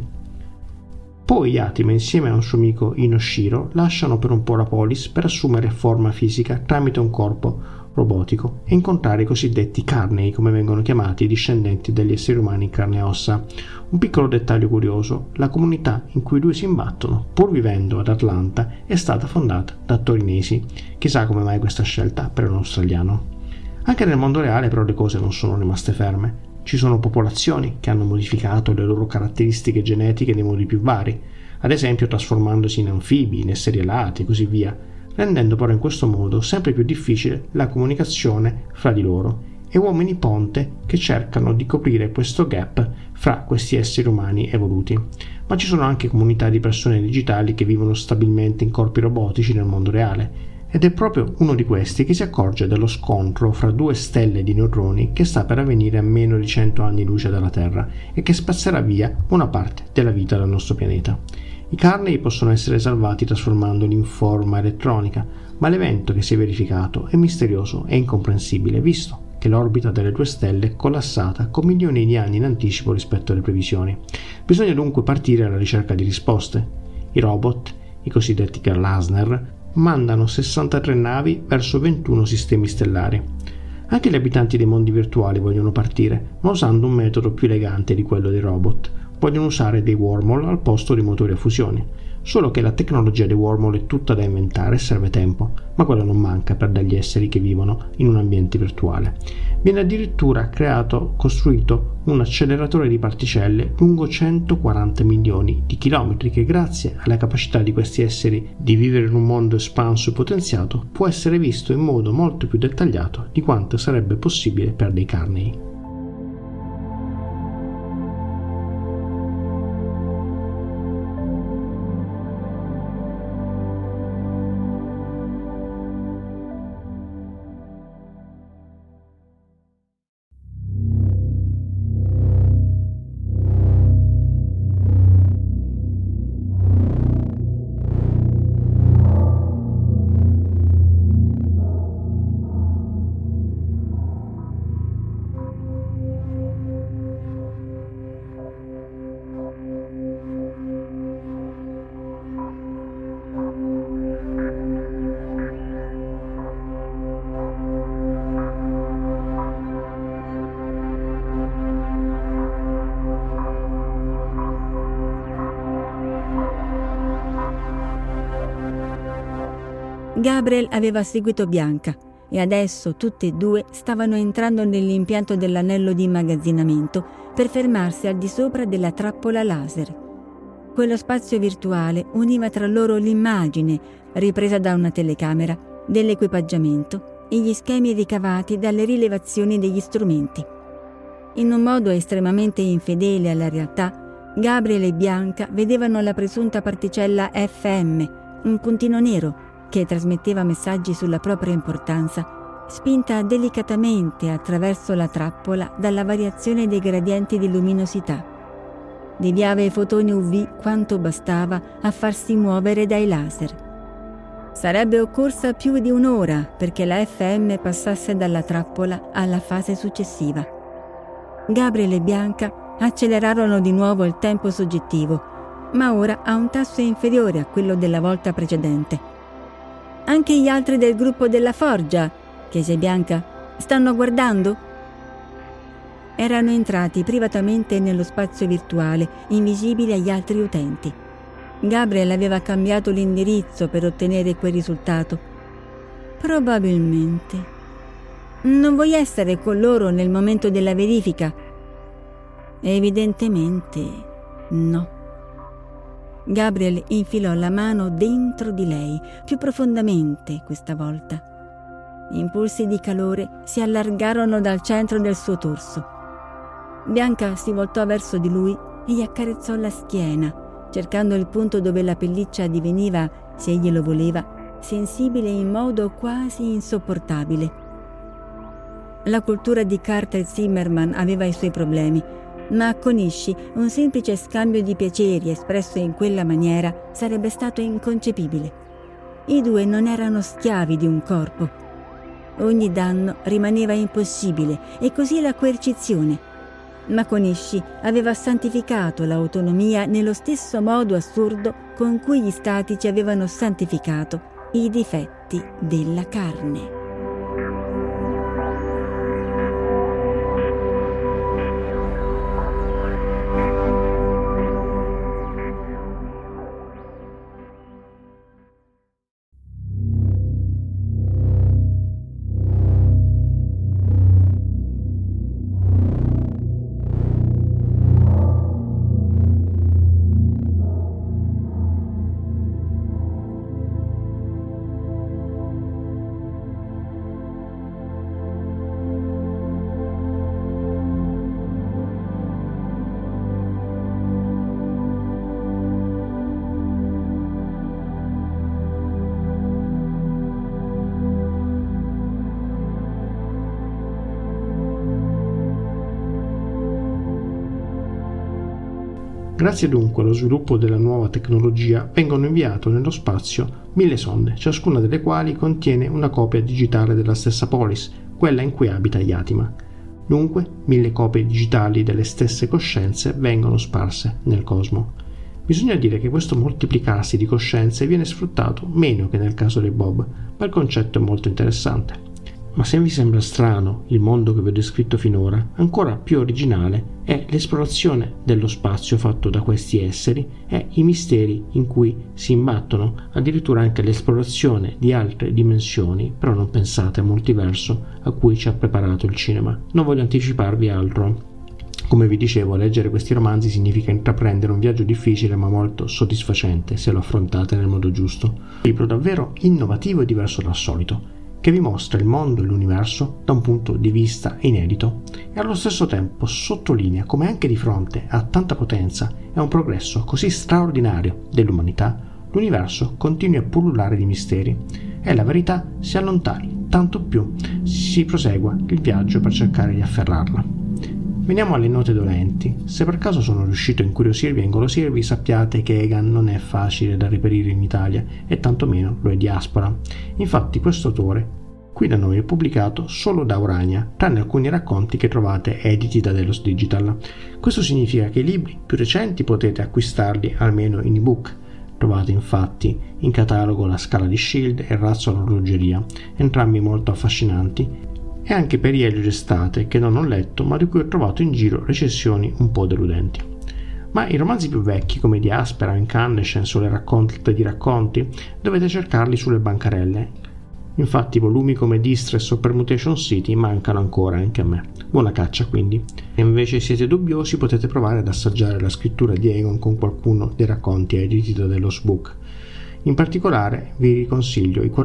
Poi Yatima insieme a un suo amico Inoshiro lasciano per un po' la polis per assumere forma fisica tramite un corpo robotico e incontrare i cosiddetti carnei, come vengono chiamati i discendenti degli esseri umani in carne e ossa. Un piccolo dettaglio curioso: la comunità in cui due si imbattono, pur vivendo ad Atlanta, è stata fondata da torinesi. Chissà come mai questa scelta per un australiano. Anche nel mondo reale però le cose non sono rimaste ferme. Ci sono popolazioni che hanno modificato le loro caratteristiche genetiche nei modi più vari, ad esempio trasformandosi in anfibi, in esseri alati e così via, rendendo però in questo modo sempre più difficile la comunicazione fra di loro, e uomini ponte che cercano di coprire questo gap fra questi esseri umani evoluti. Ma ci sono anche comunità di persone digitali che vivono stabilmente in corpi robotici nel mondo reale, ed è proprio uno di questi che si accorge dello scontro fra due stelle di neutroni che sta per avvenire a meno di 100 anni luce dalla Terra e che spazzerà via una parte della vita dal nostro pianeta. I carnei possono essere salvati trasformandoli in forma elettronica, ma l'evento che si è verificato è misterioso e incomprensibile, visto che l'orbita delle due stelle è collassata con milioni di anni in anticipo rispetto alle previsioni. Bisogna dunque partire alla ricerca di risposte. I robot, i cosiddetti Gerlasner, mandano 63 navi verso 21 sistemi stellari. Anche gli abitanti dei mondi virtuali vogliono partire, ma usando un metodo più elegante di quello dei robot. Vogliono usare dei wormhole al posto di motori a fusione. Solo che la tecnologia dei wormhole è tutta da inventare e serve tempo, ma quello non manca per degli esseri che vivono in un ambiente virtuale. Viene addirittura costruito un acceleratore di particelle lungo 140 milioni di chilometri che, grazie alla capacità di questi esseri di vivere in un mondo espanso e potenziato, può essere visto in modo molto più dettagliato di quanto sarebbe possibile per dei carnei. Gabriel aveva seguito Bianca e adesso tutte e due stavano entrando nell'impianto dell'anello di immagazzinamento per fermarsi al di sopra della trappola laser. Quello spazio virtuale univa tra loro l'immagine, ripresa da una telecamera, dell'equipaggiamento e gli schemi ricavati dalle rilevazioni degli strumenti. In un modo estremamente infedele alla realtà, Gabriel e Bianca vedevano la presunta particella FM, un puntino nero che trasmetteva messaggi sulla propria importanza, spinta delicatamente attraverso la trappola dalla variazione dei gradienti di luminosità. Deviava i fotoni UV quanto bastava a farsi muovere dai laser. Sarebbe occorsa più di un'ora perché la FM passasse dalla trappola alla fase successiva. Gabriel e Bianca accelerarono di nuovo il tempo soggettivo, ma ora a un tasso inferiore a quello della volta precedente. «Anche gli altri del gruppo della Forgia», chiese Bianca, «stanno guardando?» Erano entrati privatamente nello spazio virtuale, invisibili agli altri utenti. Gabriel aveva cambiato l'indirizzo per ottenere quel risultato. «Probabilmente. Non vuoi essere con loro nel momento della verifica?» «Evidentemente no». Gabriel infilò la mano dentro di lei, più profondamente questa volta. Impulsi di calore si allargarono dal centro del suo torso. Bianca si voltò verso di lui e gli accarezzò la schiena, cercando il punto dove la pelliccia diveniva, se egli lo voleva, sensibile in modo quasi insopportabile. La cultura di Carter Zimmerman aveva i suoi problemi, ma con Ishii un semplice scambio di piaceri espresso in quella maniera sarebbe stato inconcepibile. I due non erano schiavi di un corpo. Ogni danno rimaneva impossibile e così la coercizione. Ma con Ishii aveva santificato l'autonomia nello stesso modo assurdo con cui gli statici avevano santificato i difetti della carne. Grazie dunque allo sviluppo della nuova tecnologia vengono inviate nello spazio 1000 sonde, ciascuna delle quali contiene una copia digitale della stessa polis, quella in cui abita Yatima. Dunque 1000 copie digitali delle stesse coscienze vengono sparse nel cosmo. Bisogna dire che questo moltiplicarsi di coscienze viene sfruttato meno che nel caso di Bob, ma il concetto è molto interessante. Ma se vi sembra strano il mondo che vi ho descritto finora, ancora più originale è l'esplorazione dello spazio fatto da questi esseri e i misteri in cui si imbattono, addirittura anche l'esplorazione di altre dimensioni, però non pensate al multiverso a cui ci ha preparato il cinema. Non voglio anticiparvi altro. Come vi dicevo, leggere questi romanzi significa intraprendere un viaggio difficile ma molto soddisfacente se lo affrontate nel modo giusto. Un libro davvero innovativo e diverso dal solito, che vi mostra il mondo e l'universo da un punto di vista inedito e allo stesso tempo sottolinea come anche di fronte a tanta potenza e a un progresso così straordinario dell'umanità, l'universo continui a pullulare di misteri e la verità si allontani, tanto più si prosegua il viaggio per cercare di afferrarla. Veniamo alle note dolenti. Se per caso sono riuscito a incuriosirvi e ingolosirvi, sappiate che Egan non è facile da reperire in Italia e tantomeno lo è diaspora. Infatti questo autore qui da noi è pubblicato solo da Urania, tranne alcuni racconti che trovate editi da Delos Digital. Questo significa che i libri più recenti potete acquistarli almeno in ebook. Trovate infatti in catalogo La Scala di Shield e Il razzo all'orologeria, entrambi molto affascinanti, e anche per Elio Gestate, che non ho letto ma di cui ho trovato in giro recensioni un po' deludenti. Ma i romanzi più vecchi, come Diaspora, Incandescence o le raccolte di racconti, dovete cercarli sulle bancarelle. Infatti volumi come Distress o Permutation City mancano ancora anche a me. Buona caccia quindi. Se invece siete dubbiosi potete provare ad assaggiare la scrittura di Egon con qualcuno dei racconti editi da Delos Book. In particolare vi consiglio I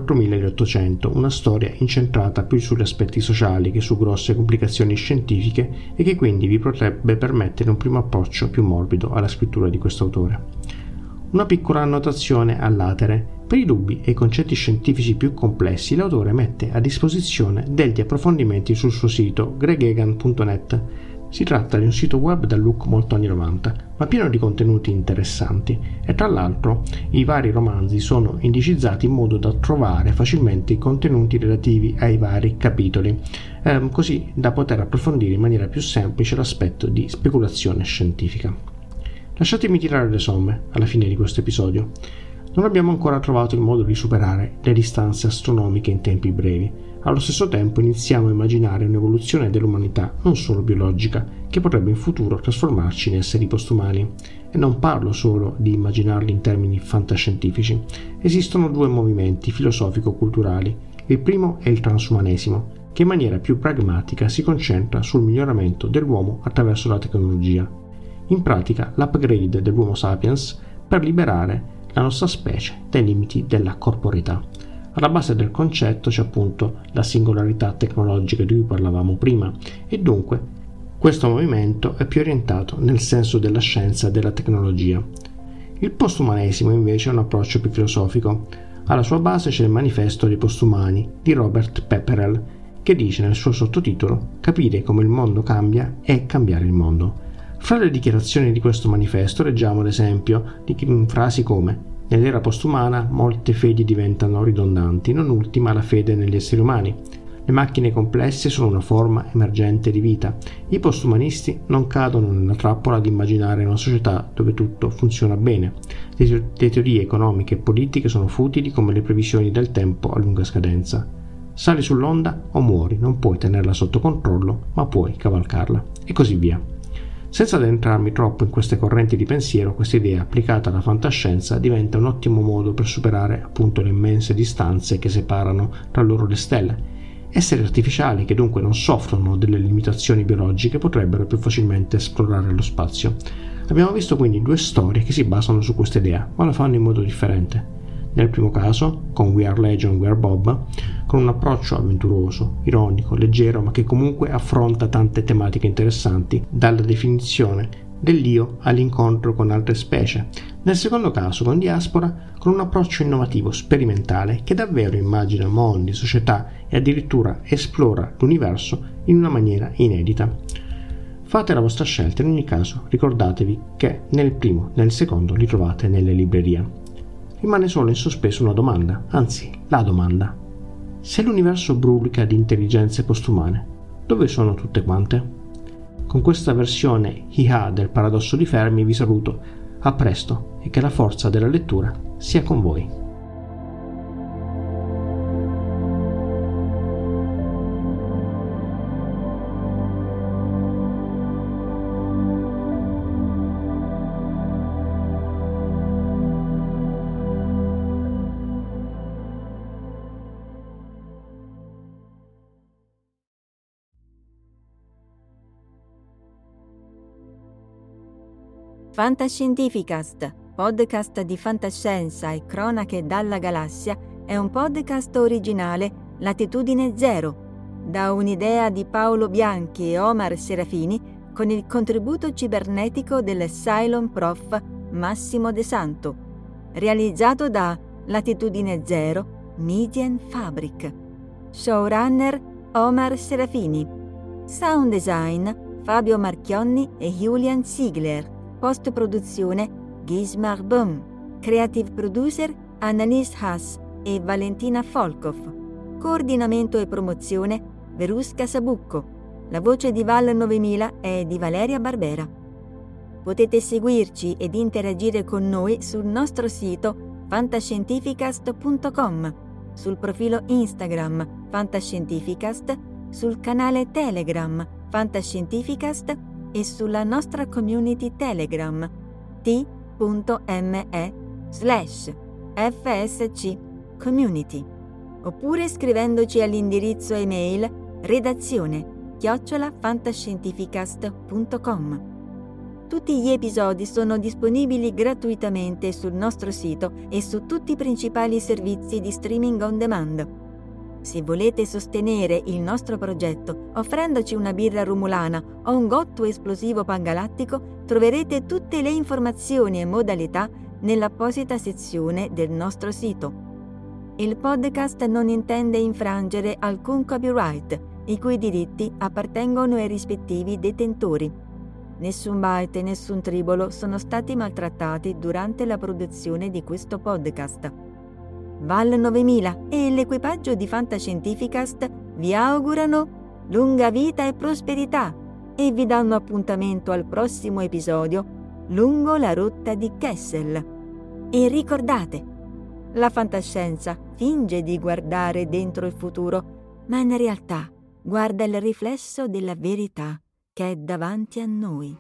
4800, una storia incentrata più sugli aspetti sociali che su grosse complicazioni scientifiche e che quindi vi potrebbe permettere un primo approccio più morbido alla scrittura di questo autore. Una piccola annotazione a latere. Per i dubbi e i concetti scientifici più complessi l'autore mette a disposizione degli approfondimenti sul suo sito gregegan.net. Si tratta di un sito web dal look molto anni 90, ma pieno di contenuti interessanti e tra l'altro i vari romanzi sono indicizzati in modo da trovare facilmente i contenuti relativi ai vari capitoli, così da poter approfondire in maniera più semplice l'aspetto di speculazione scientifica. Lasciatemi tirare le somme alla fine di questo episodio. Non abbiamo ancora trovato il modo di superare le distanze astronomiche in tempi brevi. Allo stesso tempo iniziamo a immaginare un'evoluzione dell'umanità non solo biologica, che potrebbe in futuro trasformarci in esseri postumani. E non parlo solo di immaginarli in termini fantascientifici. Esistono due movimenti filosofico-culturali. Il primo è il transumanesimo, che in maniera più pragmatica si concentra sul miglioramento dell'uomo attraverso la tecnologia. In pratica l'upgrade dell'Homo sapiens per liberare la nostra specie dai limiti della corporeità. Alla base del concetto c'è appunto la singolarità tecnologica di cui parlavamo prima e dunque questo movimento è più orientato nel senso della scienza e della tecnologia. Il postumanesimo invece è un approccio più filosofico. Alla sua base c'è il Manifesto dei postumani di Robert Pepperell, che dice nel suo sottotitolo «Capire come il mondo cambia è cambiare il mondo». Fra le dichiarazioni di questo manifesto leggiamo ad esempio di frasi come «Nell'era postumana molte fedi diventano ridondanti, non ultima la fede negli esseri umani. Le macchine complesse sono una forma emergente di vita. I postumanisti non cadono nella trappola di immaginare una società dove tutto funziona bene. Le teorie economiche e politiche sono futili come le previsioni del tempo a lunga scadenza. Sali sull'onda o muori, non puoi tenerla sotto controllo, ma puoi cavalcarla». E così via. Senza addentrarmi troppo in queste correnti di pensiero, questa idea applicata alla fantascienza diventa un ottimo modo per superare appunto le immense distanze che separano tra loro le stelle. Esseri artificiali che dunque non soffrono delle limitazioni biologiche potrebbero più facilmente esplorare lo spazio. Abbiamo visto quindi due storie che si basano su questa idea, ma lo fanno in modo differente. Nel primo caso, con We Are Legion, We Are Bob, con un approccio avventuroso, ironico, leggero, ma che comunque affronta tante tematiche interessanti, dalla definizione dell'io all'incontro con altre specie. Nel secondo caso, con Diaspora, con un approccio innovativo, sperimentale, che davvero immagina mondi, società e addirittura esplora l'universo in una maniera inedita. Fate la vostra scelta, in ogni caso ricordatevi che nel primo e nel secondo li trovate nelle librerie. Rimane solo in sospeso una domanda, anzi, la domanda. Se l'universo brulica di intelligenze postumane, dove sono tutte quante? Con questa versione hiha del paradosso di Fermi vi saluto, a presto e che la forza della lettura sia con voi. Fantascientificast, podcast di fantascienza e cronache dalla galassia, è un podcast originale Latitudine Zero, da un'idea di Paolo Bianchi e Omar Serafini con il contributo cibernetico del Cylon Prof Massimo De Santo, realizzato da Latitudine Zero Media Fabric. Showrunner Omar Serafini. Sound design Fabio Marchionni e Julian Ziegler. Post-produzione Gismar Böhm. Creative producer Annalise Haas e Valentina Folkov. Coordinamento e promozione Verusca Sabucco. La voce di Val 9000 è di Valeria Barbera. Potete seguirci ed interagire con noi sul nostro sito fantascientificast.com, sul profilo Instagram Fantascientificast, sul canale Telegram Fantascientificast e sulla nostra community Telegram t.me/FSC Community, oppure scrivendoci all'indirizzo email redazione@fantascientificast.com. Tutti gli episodi sono disponibili gratuitamente sul nostro sito e su tutti i principali servizi di streaming on demand. Se volete sostenere il nostro progetto offrendoci una birra rumulana o un gotto esplosivo pangalattico, troverete tutte le informazioni e modalità nell'apposita sezione del nostro sito. Il podcast non intende infrangere alcun copyright, i cui diritti appartengono ai rispettivi detentori. Nessun byte e nessun tribolo sono stati maltrattati durante la produzione di questo podcast. Val 9000 e l'equipaggio di Fantascientificast vi augurano lunga vita e prosperità e vi danno appuntamento al prossimo episodio lungo la rotta di Kessel. E ricordate, la fantascienza finge di guardare dentro il futuro, ma in realtà guarda il riflesso della verità che è davanti a noi.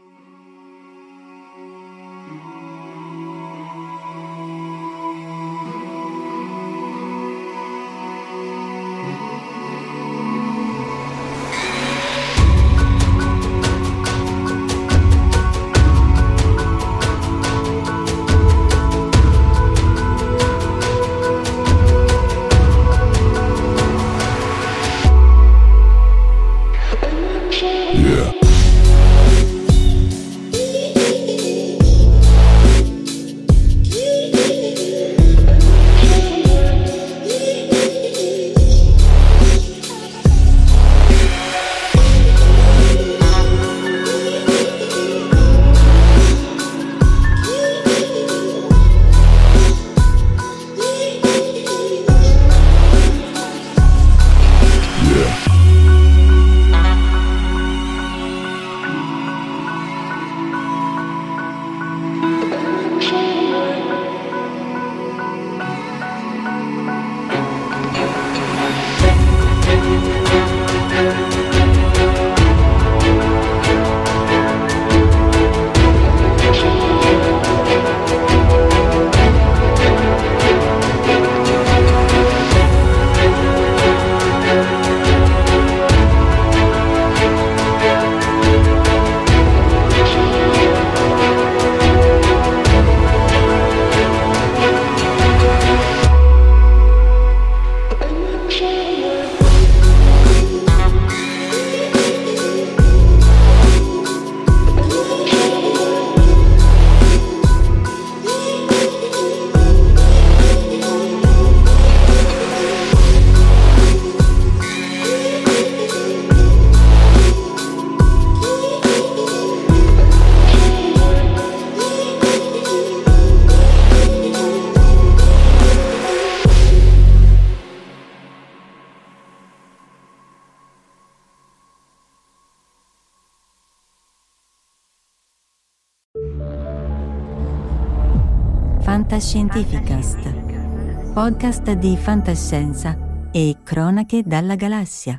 Fantascientificast, podcast di fantascienza e cronache dalla galassia.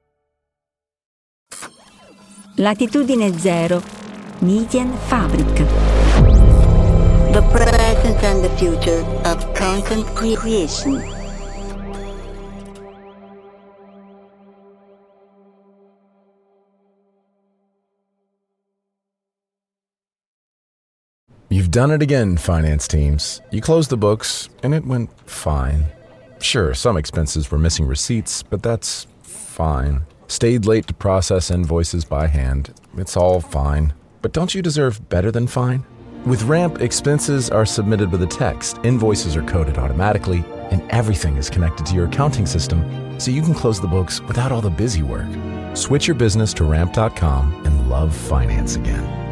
Latitudine 0, Median Fabric. The present and the future of content creation. You've done it again, finance teams. You closed the books, and it went fine. Sure, some expenses were missing receipts, but that's fine. Stayed late to process invoices by hand. It's all fine. But don't you deserve better than fine? With Ramp, expenses are submitted with a text, invoices are coded automatically, and everything is connected to your accounting system, so you can close the books without all the busy work. Switch your business to Ramp.com and love finance again.